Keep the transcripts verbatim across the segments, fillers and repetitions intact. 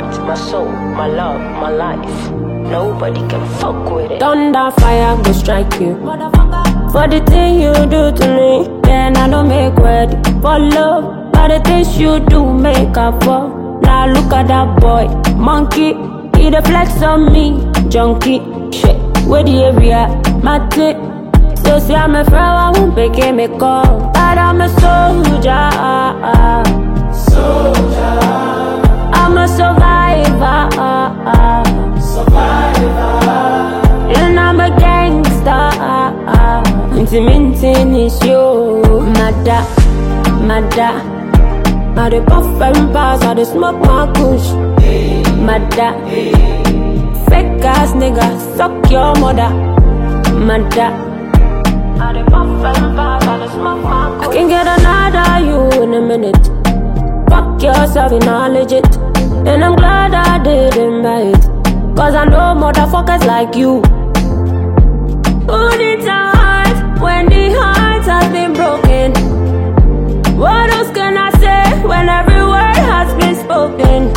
heart, my soul, my love, my life. Nobody can fuck with it. Thunder, fire, go strike you. For the thing you do to me, then I don't make ready for love. But the things you do make up for. Now look at that boy, monkey. He the flex on me, junkie. Shit, where the area, my tip. So see I'm a friend, I won't pick me call. But I'm a soldier. Soldier. I'm a survivor. Survivor. And I'm a gangster. Intimating is you. Mada, mada. I dey puff and pass, I dey smoke my kush. Mada. Fake ass nigga, suck your mother. Mada. I dey puff and pass, I dey smoke my kush. I can get another you in a minute. Fuck yourself, you're not legit. And I'm glad I didn't buy it. Cause I know motherfuckers like you. Who needs a heart when the heart has been broken? What else can I say when every word has been spoken?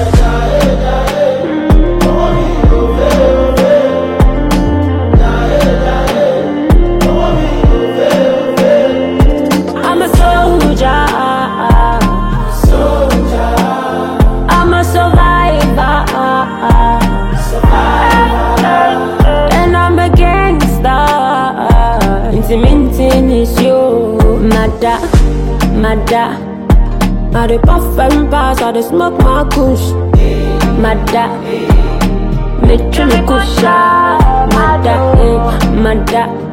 I'm a soldier. Soldier. I'm a survivor. Survivor. And I'm a gangster. Intimating is you. Mada. Mada. I dey puff and pass, I dey smoke my kush. Mada. Me trim kusha. Mada, eh, mada.